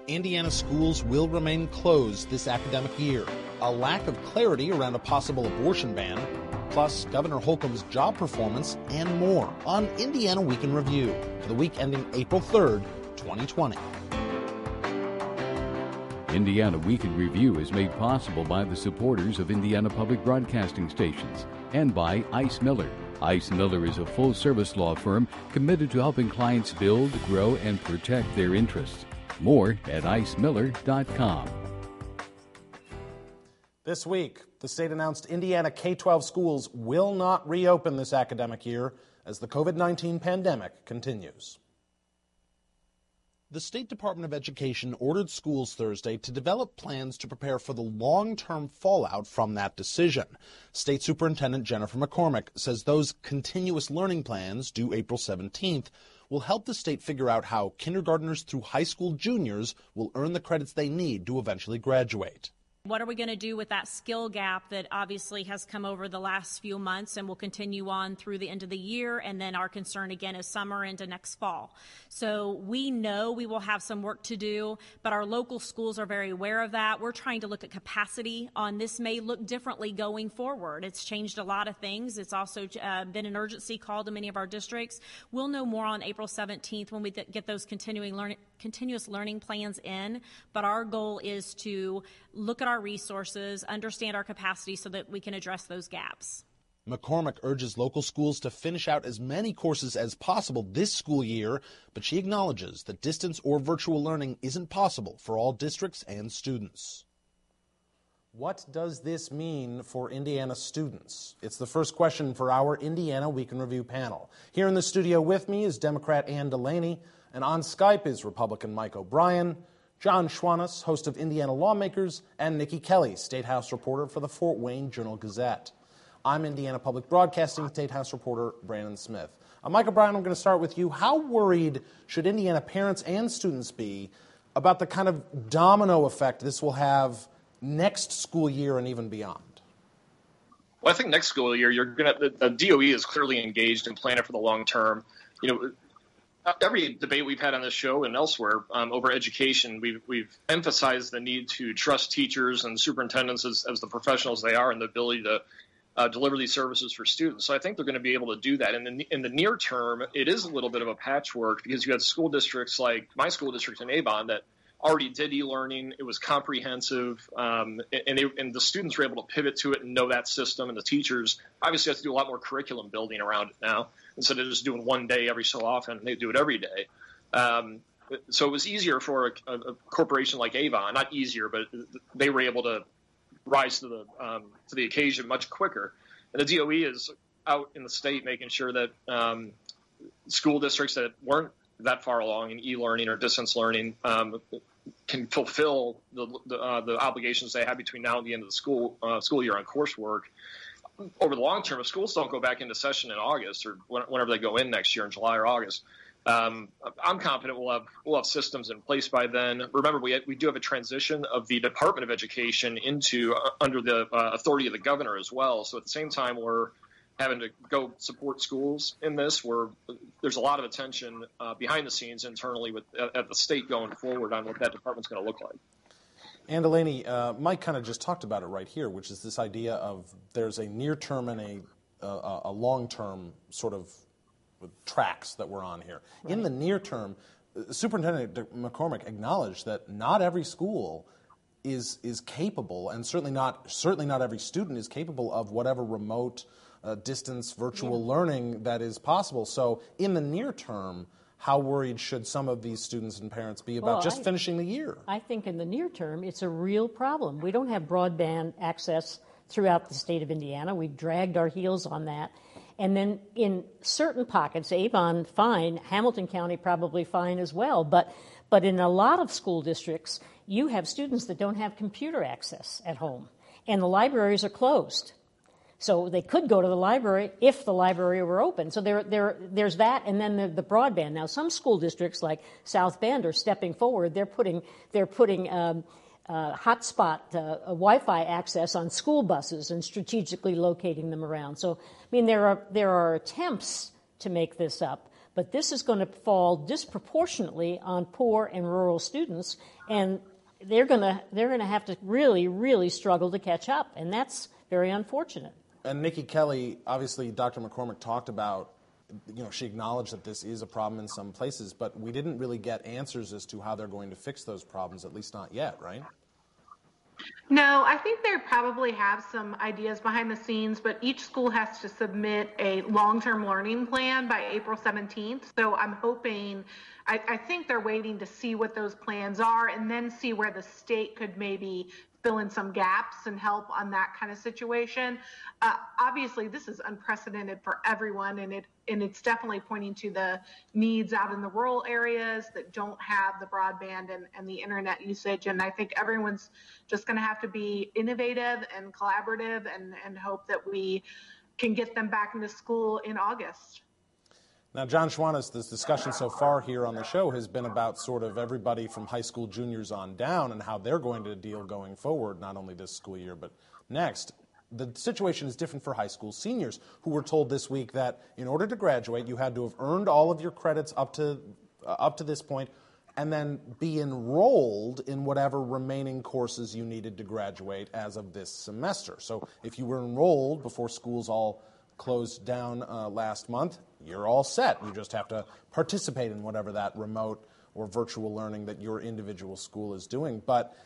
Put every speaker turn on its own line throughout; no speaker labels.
Indiana schools will remain closed this academic year. A lack of clarity around a possible abortion ban, plus Governor Holcomb's job performance, and more on Indiana Week in Review for the week ending April 3rd, 2020.
Indiana Week in Review is made possible by the supporters of Indiana Public Broadcasting Stations and by Ice Miller. Ice Miller is a full-service law firm committed to helping clients build, grow, and protect their interests. More at icemiller.com.
This week, the state announced Indiana K-12 schools will not reopen this academic year as the COVID-19 pandemic continues. The State Department of Education ordered schools Thursday to develop plans to prepare for the long-term fallout from that decision. State Superintendent Jennifer McCormick says those continuous learning plans, due April 17th, will help the state figure out how kindergartners through high school juniors will earn the credits they need to eventually graduate.
What are we going to do with that skill gap that obviously has come over the last few months and will continue on through the end of the year, and then our concern again is summer into next fall. So we know we will have some work to do, but our local schools are very aware of that. We're trying to look at capacity on this may look differently going forward. It's changed a lot of things. It's also been an urgency call to many of our districts. We'll know more on April 17th when we get those continuous learning plans in, but our goal is to look at our resources, understand our capacity so that we can address those gaps.
McCormick urges local schools to finish out as many courses as possible this school year, but she acknowledges that distance or virtual learning isn't possible for all districts and students. What does this mean for Indiana students? It's the first question for our Indiana Week in Review panel. Here in the studio with me is Democrat Ann Delaney, and on Skype is Republican Mike O'Brien, John Schwanus, host of Indiana Lawmakers, and Nikki Kelly, State House reporter for the Fort Wayne Journal-Gazette. I'm Indiana Public Broadcasting State House reporter Brandon Smith. Mike O'Brien, I'm going to start with you. How worried should Indiana parents and students be about the kind of domino effect this will have next school year and even beyond?
Well, I think next school year, the DOE is clearly engaged and planning for the long term. Every debate we've had on this show and elsewhere over education, we've emphasized the need to trust teachers and superintendents as the professionals they are and the ability to deliver these services for students. So I think they're going to be able to do that. And in the near term, it is a little bit of a patchwork because you had school districts like my school district in Avon that already did e-learning. It was comprehensive, and the students were able to pivot to it and know that system. And the teachers obviously have to do a lot more curriculum building around it now. Instead of just doing one day every so often, they do it every day. So it was easier for a corporation like Avon, not easier, but they were able to rise to the occasion much quicker. And the DOE is out in the state making sure that school districts that weren't that far along in e-learning or distance learning can fulfill the obligations they have between now and the end of the school year on coursework. Over the long term, if schools don't go back into session in August or whenever they go in next year in July or August, I'm confident we'll have systems in place by then. Remember, we do have a transition of the Department of Education into under the authority of the governor as well. So at the same time, we're having to go support schools in this, where there's a lot of attention behind the scenes internally at the state going forward on what that department's going to look like.
Ann Delaney, Mike kind of just talked about it right here, which is this idea of there's a near-term and a long-term sort of tracks that we're on here. Right. In the near term, Superintendent McCormick acknowledged that not every school is capable, and certainly not every student is capable of whatever remote, distance, virtual learning that is possible. So in the near term, how worried should some of these students and parents be about finishing the year?
I think in the near term, it's a real problem. We don't have broadband access throughout the state of Indiana. We've dragged our heels on that. And then in certain pockets, Avon fine, Hamilton County probably fine as well. But in a lot of school districts, you have students that don't have computer access at home, and the libraries are closed. So they could go to the library if the library were open. So there's that, and then the broadband. Now, some school districts like South Bend are stepping forward. They're putting hotspot Wi-Fi access on school buses and strategically locating them around. So, I mean, there are attempts to make this up, But this is going to fall disproportionately on poor and rural students, and they're going to have to really, really struggle to catch up, and that's very unfortunate.
And Nikki Kelly, obviously Dr. McCormick talked about, she acknowledged that this is a problem in some places, but we didn't really get answers as to how they're going to fix those problems, at least not yet, right?
No, I think they probably have some ideas behind the scenes, but each school has to submit a long-term learning plan by April 17th. So I'm hoping, I think they're waiting to see what those plans are and then see where the state could maybe fill in some gaps and help on that kind of situation. Obviously, this is unprecedented for everyone, and it's definitely pointing to the needs out in the rural areas that don't have the broadband and the internet usage. And I think everyone's just going to have to be innovative and collaborative and hope that we can get them back into school in August.
Now, John Schwantes, this discussion so far here on the show has been about sort of everybody from high school juniors on down and how they're going to deal going forward, not only this school year, but next. The situation is different for high school seniors who were told this week that in order to graduate, you had to have earned all of your credits up to this point and then be enrolled in whatever remaining courses you needed to graduate as of this semester. So if you were enrolled before schools all closed down last month, you're all set. You just have to participate in whatever that remote or virtual learning that your individual school is doing. But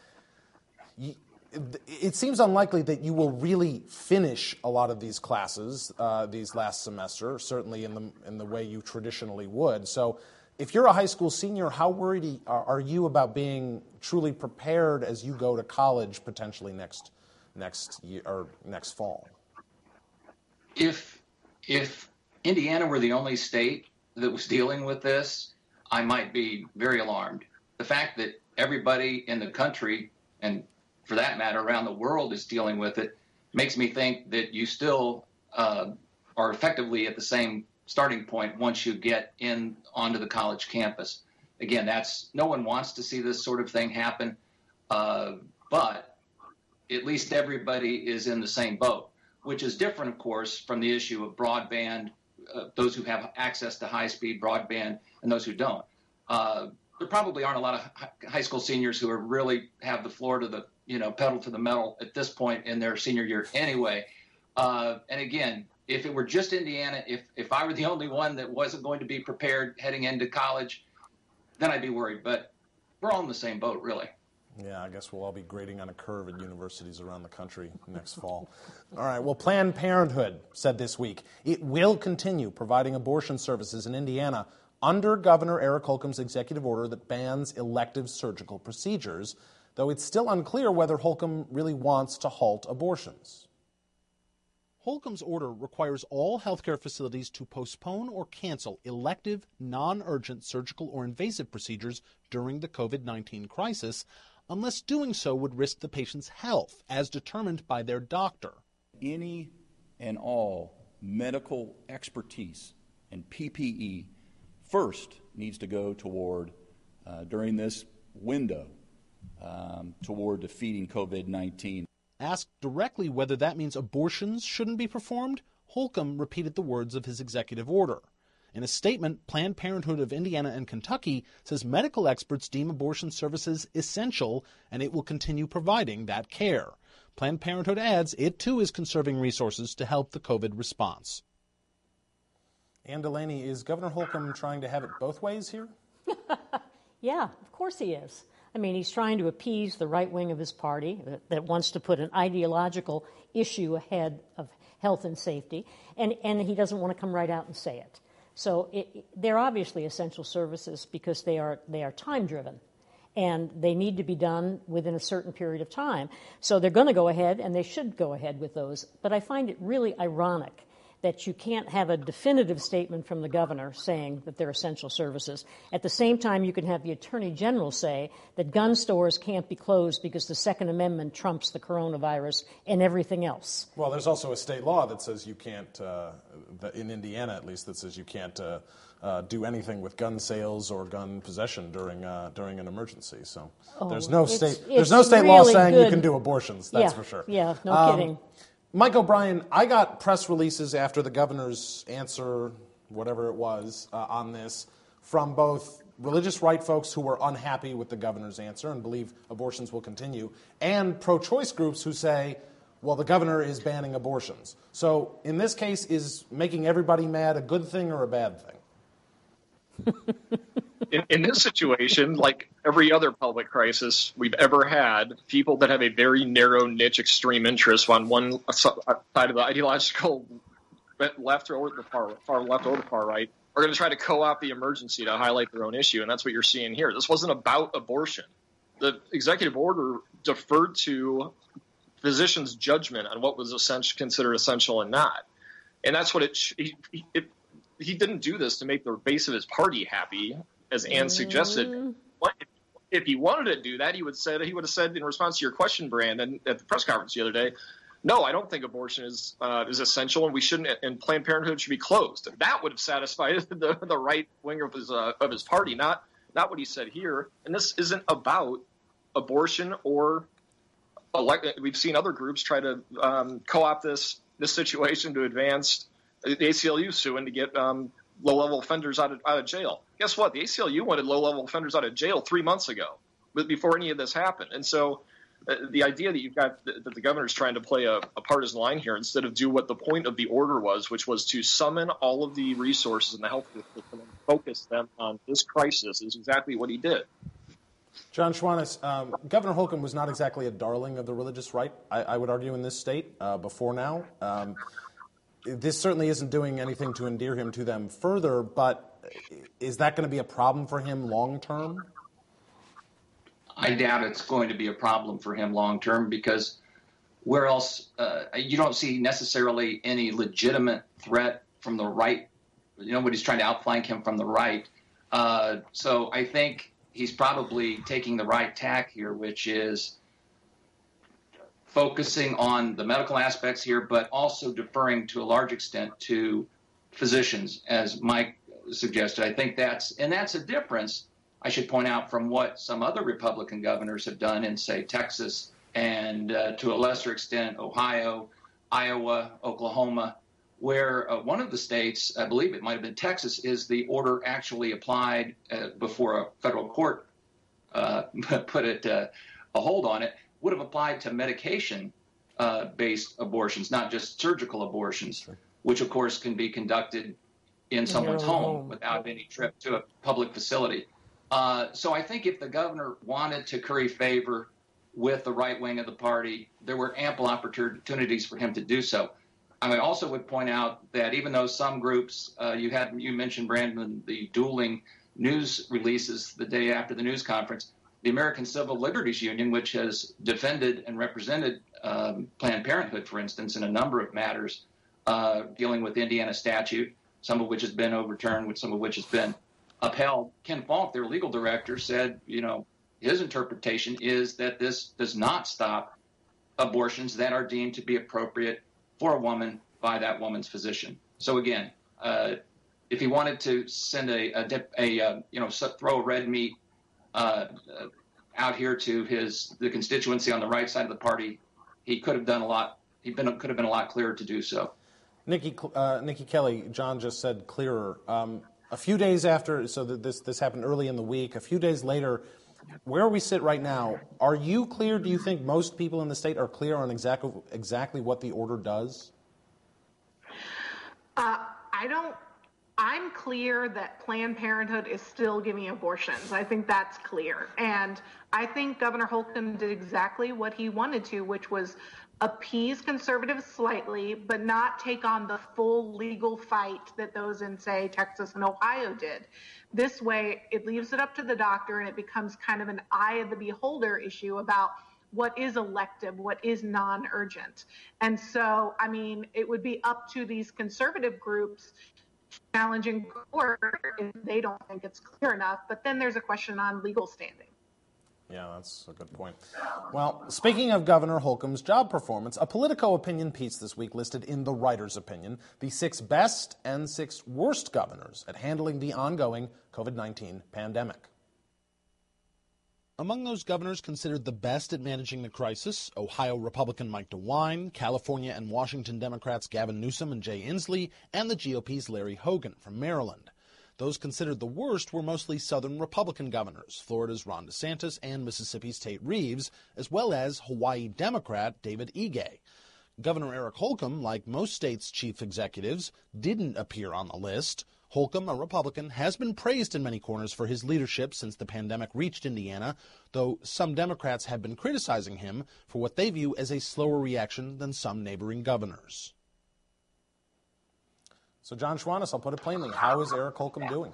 it seems unlikely that you will really finish a lot of these classes these last semester, certainly in the way you traditionally would. So if you're a high school senior, how worried are you about being truly prepared as you go to college potentially next year or next fall?
If Indiana were the only state that was dealing with this, I might be very alarmed. The fact that everybody in the country, and for that matter around the world, is dealing with it, makes me think that you still are effectively at the same starting point once you get in onto the college campus. Again, no one wants to see this sort of thing happen, but at least everybody is in the same boat, which is different, of course, from the issue of broadband, those who have access to high-speed broadband and those who don't. There probably aren't a lot of high school seniors who really have the floor to the, pedal to the metal at this point in their senior year anyway. And again, if it were just Indiana, if I were the only one that wasn't going to be prepared heading into college, then I'd be worried. But we're all in the same boat, really.
Yeah, I guess we'll all be grading on a curve at universities around the country next fall. All right, well, Planned Parenthood said this week it will continue providing abortion services in Indiana under Governor Eric Holcomb's executive order that bans elective surgical procedures, though it's still unclear whether Holcomb really wants to halt abortions. Holcomb's order requires all healthcare facilities to postpone or cancel elective, non-urgent surgical or invasive procedures during the COVID-19 crisis, unless doing so would risk the patient's health, as determined by their doctor.
Any and all medical expertise and PPE first needs to go toward, during this window, toward defeating COVID-19.
Asked directly whether that means abortions shouldn't be performed, Holcomb repeated the words of his executive order. In a statement, Planned Parenthood of Indiana and Kentucky says medical experts deem abortion services essential and it will continue providing that care. Planned Parenthood adds it too is conserving resources to help the COVID response. Ann Delaney, is Governor Holcomb trying to have it both ways here?
Yeah, of course he is. I mean, he's trying to appease the right wing of his party that wants to put an ideological issue ahead of health and safety, and he doesn't want to come right out and say it. So they're obviously essential services because they are time-driven, and they need to be done within a certain period of time. So they're going to go ahead, and they should go ahead with those. But I find it really ironic that you can't have a definitive statement from the governor saying that they're essential services. At the same time, you can have the Attorney General say that gun stores can't be closed because the Second Amendment trumps the coronavirus and everything else.
Well, there's also a state law that says you can't, in Indiana at least, that says you can't do anything with gun sales or gun possession during an emergency. So there's no state law saying you can do abortions. That's for sure.
Yeah, no kidding.
Mike O'Brien, I got press releases after the governor's answer whatever it was, on this from both religious right folks who were unhappy with the governor's answer and believe abortions will continue, and pro-choice groups who say, well, the governor is banning abortions. So in this case, is making everybody mad a good thing or a bad thing?
In this situation, like every other public crisis we've ever had, people that have a very narrow niche extreme interest on one side of the ideological left or the far left or the far right are going to try to co-opt the emergency to highlight their own issue, and that's what you're seeing here. This wasn't about abortion. The executive order deferred to physicians' judgment on what was considered essential and not. And that's what he didn't do this to make the base of his party happy, as Ann suggested. If he wanted to do that, he would have said in response to your question, Brandon, at the press conference the other day, no, I don't think abortion is essential, and we shouldn't, and Planned Parenthood should be closed. That would have satisfied the right wing of his party, not what he said here. And this isn't about abortion or we've seen other groups try to co-opt this situation to advance the ACLU suing to get low-level offenders out of jail. Guess what? The ACLU wanted low-level offenders out of jail 3 months ago, before any of this happened. And so the idea that you've got that the governor's trying to play a partisan line here instead of do what the point of the order was, which was to summon all of the resources in the health system and focus them on this crisis, is exactly what he did.
John Schwantes, Governor Holcomb was not exactly a darling of the religious right, I would argue, in this state before now. This certainly isn't doing anything to endear him to them further, but is that going to be a problem for him long term?
I doubt it's going to be a problem for him long term, because where else you don't see necessarily any legitimate threat from the right. Nobody's trying to outflank him from the right. So I think he's probably taking the right tack here, which is focusing on the medical aspects here, but also deferring to a large extent to physicians, as Mike suggested. I think that's a difference, I should point out, from what some other Republican governors have done in, say, Texas and to a lesser extent, Ohio, Iowa, Oklahoma, where one of the states, I believe it might have been Texas, is the order actually applied before a federal court put a hold on it, would have applied to medication-based abortions, not just surgical abortions, sure, which, of course, can be conducted in someone's home without any trip to a public facility. So I think if the governor wanted to curry favor with the right wing of the party, there were ample opportunities for him to do so. I also would point out that even though some groups, you mentioned, Brandon, the dueling news releases the day after the news conference, the American Civil Liberties Union, which has defended and represented Planned Parenthood, for instance, in a number of matters dealing with the Indiana statute, some of which has been overturned, some of which has been upheld. Ken Falk, their legal director, said, his interpretation is that this does not stop abortions that are deemed to be appropriate for a woman by that woman's physician. So again, if he wanted to send throw a red meat out here to the constituency on the right side of the party, he could have done a lot. Could have been a lot clearer to do so.
Nikki Kelly, John just said clearer. A few days after, so this happened early in the week. A few days later, where we sit right now, are you clear? Do you think most people in the state are clear on exactly what the order does?
I'm clear that Planned Parenthood is still giving abortions. I think that's clear. And I think Governor Holcomb did exactly what he wanted to, which was appease conservatives slightly, but not take on the full legal fight that those in, say, Texas and Ohio did. This way, it leaves it up to the doctor, and it becomes kind of an eye of the beholder issue about what is elective, what is non-urgent. And so, it would be up to these conservative groups challenging court if they don't think it's clear enough. But then there's a question on legal standing.
Yeah, that's a good point. Well, speaking of Governor Holcomb's job performance, a Politico opinion piece this week listed in the writer's opinion the 6 best and 6 worst governors at handling the ongoing COVID-19 pandemic. Among those governors considered the best at managing the crisis, Ohio Republican Mike DeWine, California and Washington Democrats Gavin Newsom and Jay Inslee, and the GOP's Larry Hogan from Maryland. Those considered the worst were mostly Southern Republican governors, Florida's Ron DeSantis and Mississippi's Tate Reeves, as well as Hawaii Democrat David Ige. Governor Eric Holcomb, like most states' chief executives, didn't appear on the list. Holcomb, a Republican, has been praised in many corners for his leadership since the pandemic reached Indiana, though some Democrats have been criticizing him for what they view as a slower reaction than some neighboring governors. So, John Schwantes, I'll put it plainly, how is Eric Holcomb doing?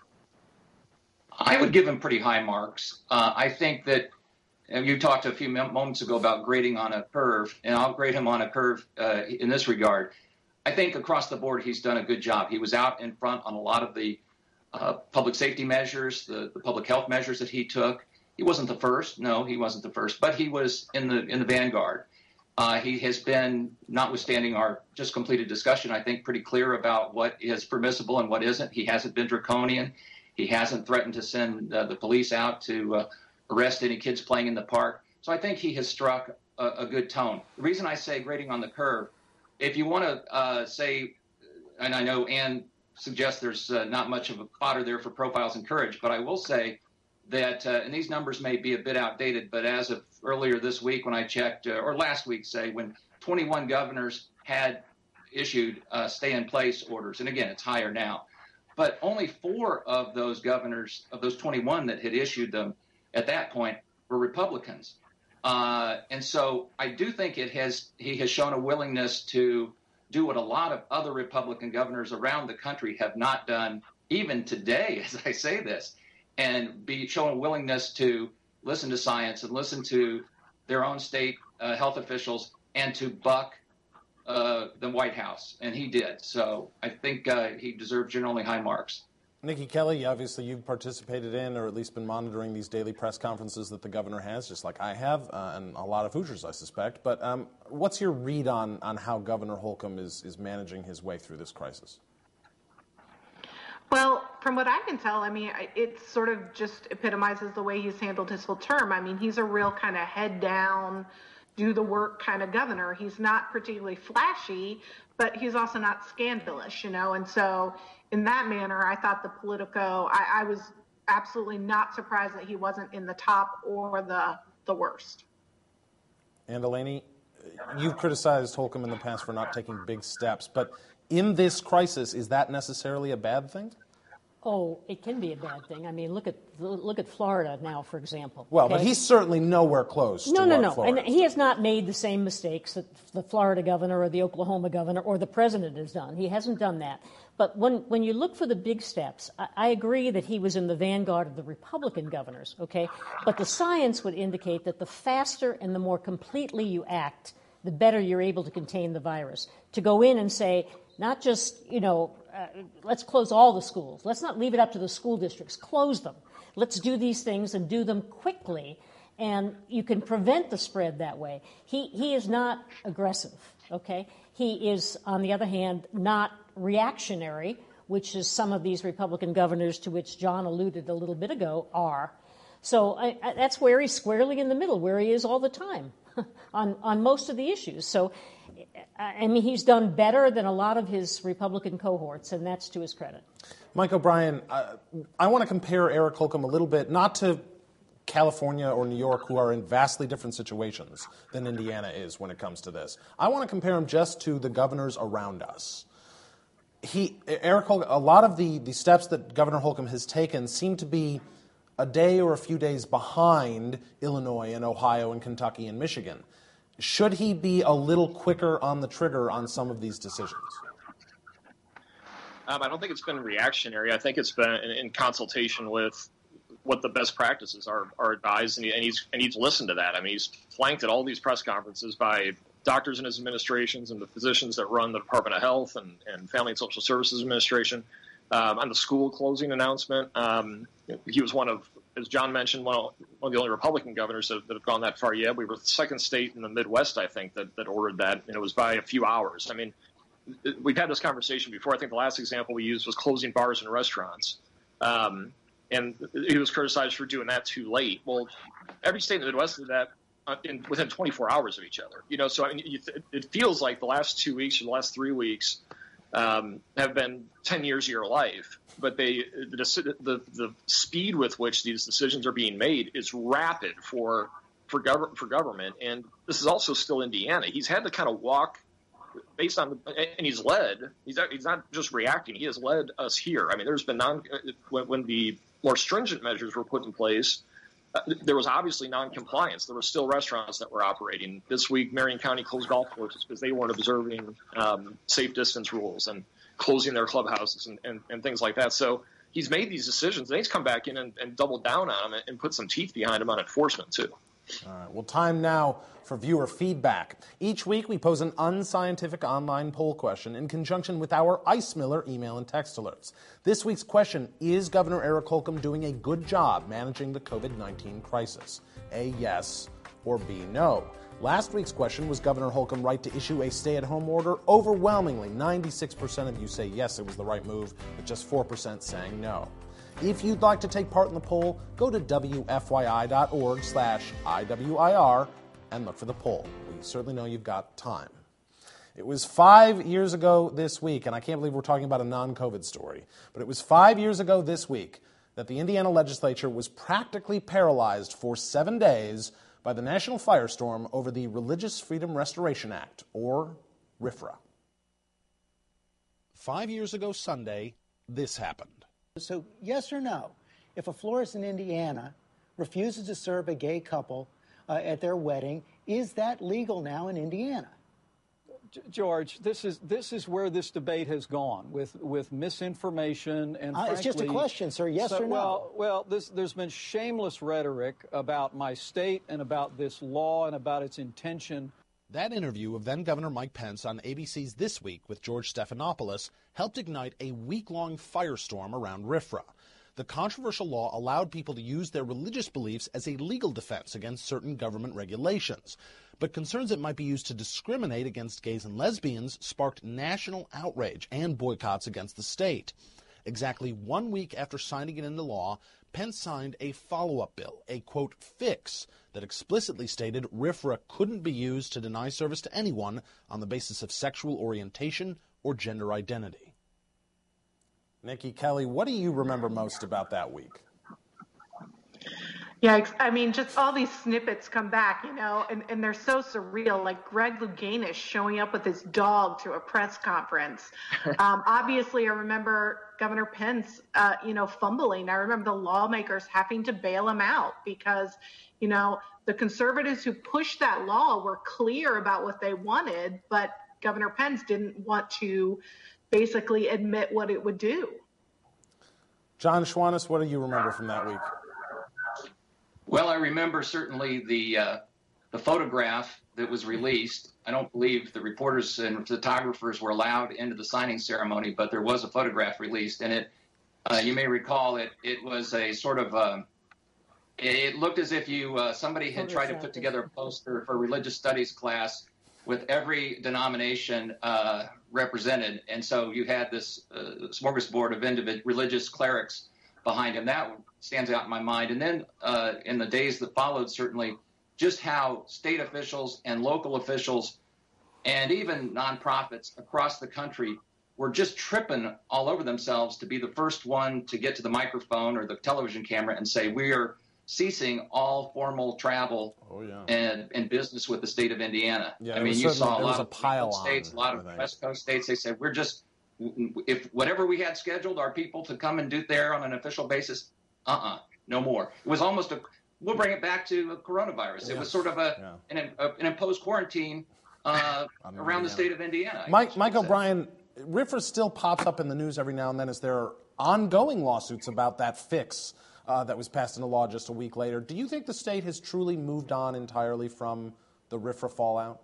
I would give him pretty high marks. I think that you talked a few moments ago about grading on a curve, and I'll grade him on a curve in this regard. I think across the board he's done a good job. He was out in front on a lot of the public safety measures, the public health measures that he took. He wasn't the first. No, he wasn't the first, but he was in the vanguard. He has been, notwithstanding our just completed discussion, I think pretty clear about what is permissible and what isn't. He hasn't been draconian. He hasn't threatened to send the police out to arrest any kids playing in the park. So I think he has struck a good tone. The reason I say grading on the curve, if you want to say, and I know Ann suggests there's not much of a fodder there for profiles and courage, but I will say that, and these numbers may be a bit outdated, but as of earlier this week when I checked, or last week, say, when 21 governors had issued stay-in-place orders, and again, it's higher now, but only 4 of those governors, of those 21 that had issued them at that point, were Republicans. And so I do think he has shown a willingness to do what a lot of other Republican governors around the country have not done, even today, as I say this, and shown a willingness to listen to science and listen to their own state health officials and to buck the White House. And he did. So I think he deserves generally high marks.
Nikki Kelly, obviously you've participated in or at least been monitoring these daily press conferences that the governor has, just like I have, and a lot of Hoosiers, I suspect. But what's your read on how Governor Holcomb is managing his way through this crisis?
Well, from what I can tell, I mean, it sort of just epitomizes the way he's handled his whole term. I mean, he's a real kind of head down, do the work kind of governor. He's not particularly flashy, but he's also not scandalous, and so in that manner, I thought the Politico, I was absolutely not surprised that he wasn't in the top or the worst.
And Delaney, you've criticized Holcomb in the past for not taking big steps, but in this crisis, is that necessarily a bad thing?
Oh, it can be a bad thing. I mean, look at Florida now, for example.
Well,
okay?
But he's certainly nowhere close to what Florida
and he has not made the same mistakes that the Florida governor or the Oklahoma governor or the president has done. He hasn't done that. But when you look for the big steps, I agree that he was in the vanguard of the Republican governors, okay? But the science would indicate that the faster and the more completely you act, the better you're able to contain the virus. To go in and say, not just, let's close all the schools. Let's not leave it up to the school districts. Close them. Let's do these things and do them quickly, and you can prevent the spread that way. He is not aggressive, okay? He is, on the other hand, not reactionary, which is some of these Republican governors to which John alluded a little bit ago are. So that's where he's squarely in the middle, where he is all the time on most of the issues. So, I mean, he's done better than a lot of his Republican cohorts, and that's to his credit.
Mike O'Brien, I want to compare Eric Holcomb a little bit, not to California or New York, who are in vastly different situations than Indiana is when it comes to this. I want to compare him just to the governors around us. Eric Holcomb, a lot of the steps that Governor Holcomb has taken seem to be a day or a few days behind Illinois and Ohio and Kentucky and Michigan. Should he be a little quicker on the trigger on some of these decisions?
I don't think it's been reactionary. I think it's been in consultation with what the best practices are advised, and he's listened to that. I mean, he's flanked at all these press conferences by doctors in his administrations and the physicians that run the Department of Health and Family and Social Services Administration. On the school closing announcement, he was one of, as John mentioned, one of the only Republican governors that have gone that far yet. We were the second state in the Midwest, I think, that ordered that, and it was by a few hours. I mean, we've had this conversation before. I think the last example we used was closing bars and restaurants. And he was criticized for doing that too late. Well, Every state in the Midwest did that within 24 hours of each other. So I mean, it feels like the last 2 weeks or the last 3 weeks have been 10 years of your life. But the speed with which these decisions are being made is rapid for government. And this is also still Indiana. He's had to kind of walk based on and he's not just reacting. He has led us here. I mean, there's been when the more stringent measures were put in place, there was obviously non-compliance. There were still restaurants that were operating. This week, Marion County closed golf courses because they weren't observing safe distance rules and closing their clubhouses and things like that. So he's made these decisions, and he's come back in and doubled down on them and put some teeth behind them on enforcement, too.
All right. Well, time now for viewer feedback. Each week, we pose an unscientific online poll question in conjunction with our Ice Miller email and text alerts. This week's question, is Governor Eric Holcomb doing a good job managing the COVID-19 crisis? A, yes, or B, no. Last week's question, was Governor Holcomb right to issue a stay-at-home order? Overwhelmingly, 96% of you say yes, it was the right move, with just 4% saying no. If you'd like to take part in the poll, go to WFYI.org/IWIR and look for the poll. We certainly know you've got time. It was 5 years ago this week, and I can't believe we're talking about a non-COVID story, but it was 5 years ago this week that the Indiana legislature was practically paralyzed for 7 days by the national firestorm over the Religious Freedom Restoration Act, or RFRA. 5 years ago Sunday, this happened.
So, yes or no, if a florist in Indiana refuses to serve a gay couple at their wedding, is that legal now in Indiana?
George, this is where this debate has gone with misinformation and frankly,
it's just a question, sir. Yes or no?
Well, there's been shameless rhetoric about my state and about this law and about its intention.
That interview of then-Governor Mike Pence on ABC's This Week with George Stephanopoulos helped ignite a week-long firestorm around RFRA. The controversial law allowed people to use their religious beliefs as a legal defense against certain government regulations. But concerns it might be used to discriminate against gays and lesbians sparked national outrage and boycotts against the state. Exactly 1 week after signing it into law, Pence signed a follow-up bill, a, quote, fix, that explicitly stated RFRA couldn't be used to deny service to anyone on the basis of sexual orientation or gender identity. Nikki Kelly, what do you remember most about that week?
Yeah, I mean, just all these snippets come back, and they're so surreal, like Greg Louganis showing up with his dog to a press conference. Obviously, I remember Governor Pence, fumbling. I remember the lawmakers having to bail him out because, the conservatives who pushed that law were clear about what they wanted, but Governor Pence didn't want to basically admit what it would do.
John Schwantes, what do you remember from that week?
Well, I remember certainly the photograph that was released. I don't believe the reporters and photographers were allowed into the signing ceremony, but there was a photograph released, and it, you may recall, it was a sort of it looked as if somebody had tried to put together a poster for a religious studies class with every denomination represented, and so you had this smorgasbord of religious clerics behind him. That stands out in my mind. And then in the days that followed, certainly, just how state officials and local officials and even nonprofits across the country were just tripping all over themselves to be the first one to get to the microphone or the television camera and say, we are ceasing all formal travel and business with the state of Indiana.
Yeah,
I mean, you saw a lot of
states,
a lot of West Coast states, they said, if whatever we had scheduled, our people to come and do there on an official basis, no more. It was almost we'll bring it back to coronavirus. It was sort of an imposed quarantine around the state of Indiana.
Mike O'Brien, RFRA still pops up in the news every now and then as there are ongoing lawsuits about that fix that was passed into law just a week later. Do you think the state has truly moved on entirely from the RFRA fallout?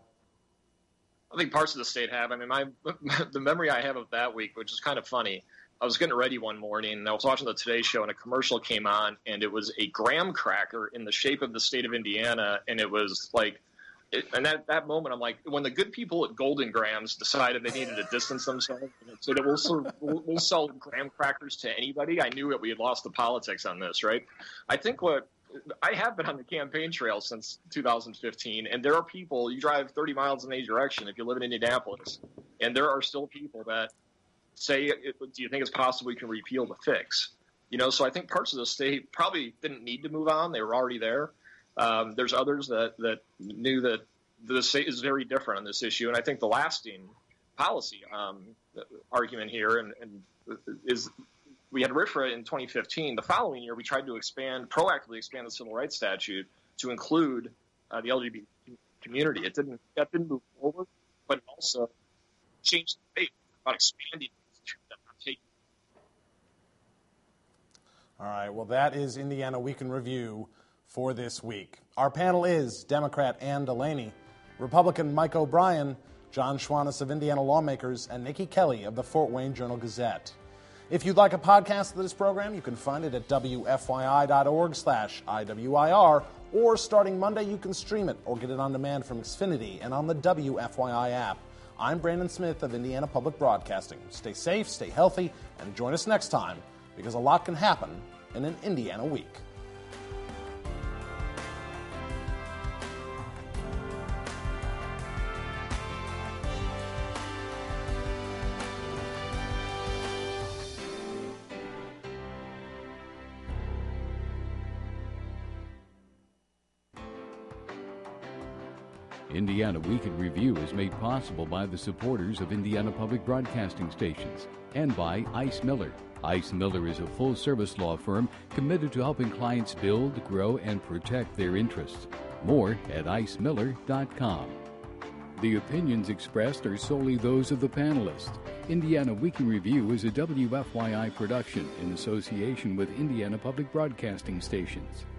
I think parts of the state have. I mean, the memory I have of that week, which is kind of funny, I was getting ready one morning, and I was watching the Today Show, and a commercial came on, and it was a graham cracker in the shape of the state of Indiana, and it was like, and that moment, I'm like, when the good people at Golden Grams decided they needed to distance themselves, and so that we'll sell graham crackers to anybody, I knew that we had lost the politics on this, right? I think what I have been on the campaign trail since 2015, and there are people, you drive 30 miles in any direction if you live in Indianapolis, and there are still people that say, do you think it's possible you can repeal the fix? So I think parts of the state probably didn't need to move on. They were already there. There's others that knew that the state is very different on this issue, and I think the lasting policy argument here and is we had RFRA in 2015. The following year, we tried to proactively expand the civil rights statute to include the LGBT community. That didn't move forward, but it also changed the debate about expanding that not taking.
All right, well, that is Indiana Week in Review for this week. Our panel is Democrat Ann Delaney, Republican Mike O'Brien, John Schwannis of Indiana Lawmakers, and Nikki Kelly of the Fort Wayne Journal-Gazette. If you'd like a podcast of this program, you can find it at WFYI.org/IWIR, or starting Monday, you can stream it or get it on demand from Xfinity and on the WFYI app. I'm Brandon Smith of Indiana Public Broadcasting. Stay safe, stay healthy, and join us next time, because a lot can happen in an Indiana week.
Indiana Week in Review is made possible by the supporters of Indiana Public Broadcasting Stations and by Ice Miller. Ice Miller is a full-service law firm committed to helping clients build, grow, and protect their interests. More at icemiller.com. The opinions expressed are solely those of the panelists. Indiana Week in Review is a WFYI production in association with Indiana Public Broadcasting Stations.